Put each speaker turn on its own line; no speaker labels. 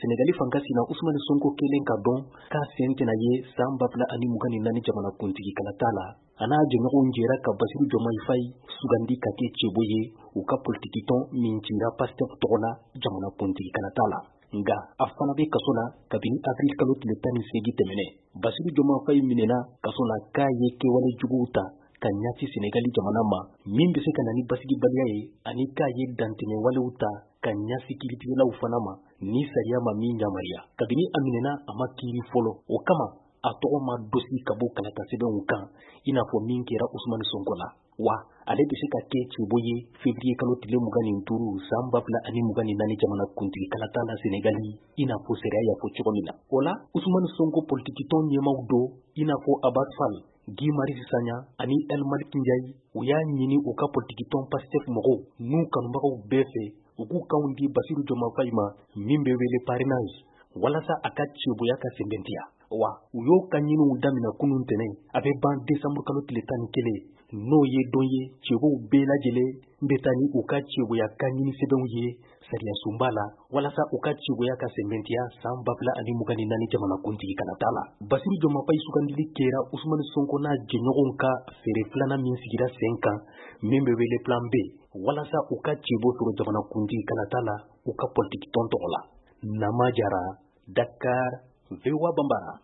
Senegali fankasina Ousmane Sonko kelen ka dɔn k'a sen tɛna ye san 2024 jamana kuntigi kana t'a la a n'a jɛɲɔgɔnw jɛra ka Basiru Diomaye Faye sugandi ka kɛ cɛbo ye u ka politiki tɔn min cira Pastef tɔgɔ la jamana kuntigi kana t'a la. Nga a fana bɛ kaso la kabini avril kalo tile 18 tɛmɛnɛ. Basiru Diomaye Faye minɛna kaso la k'a ye kɛwale juguw ta ka ɲaci Senegali jamana ma min bɛ se ka na ni basigibaliya ye ani k'a ye dantɛmɛwalew ta ka ɲasi kiiritigɛlaw fana ma ni sariya ma min yamaruya. Kabini a minɛna a ma kiiri fɔlɔ o kama a tɔgɔ ma dosi ka bɔ kalata sɛbɛnw kan i n'a fɔ min kɛra Ousmane Sonko la. Wa ale bɛ se ka kɛ cɛbo ye février kalo tile 25 san 2024 jamana kuntigi kalata la Senegali i n'a fɔ sariya y'a fɔ cogo min na. O la Ousmane Sonko politiki tɔn ɲɛmaw do i n'a fɔ Abbas Fall, Guy Marius Sagna ani El Malick Ndiaye u y'a ɲini u ka politiki tɔn Pastef mɔgɔw n'u kanubagaw bɛɛ fɛ u k'u kanw di Basiru Diomaye Faye ma min bɛ wele parrainage walasa a ka cɛboya ka sɛbɛntiya. Wa u y'o ka ɲiniw damina kunun tɛnɛn a bɛ ban décembre kalo tile 11 n'o ye don ye cɛbow bɛɛ lajɛlen bɛ taa ni u ka cɛboya ka ɲini sɛbɛnw ye sariya sunba la walasa u ka cɛboya ka sɛbɛntiya san 2024 jamana kuntigi kana t'a la. Basiru Diomaye Faye sugandili kɛra Ousmane Sonko n'a jɛɲɔgɔnw ka feere filanan min sigira sen kan min bɛ wele plan B walasa u ka cɛbo sɔrɔ jamana kuntigi kana t'a la u ka politiki tɔn tɔgɔ la. Nama Jara, Dakar, VOA Bambara.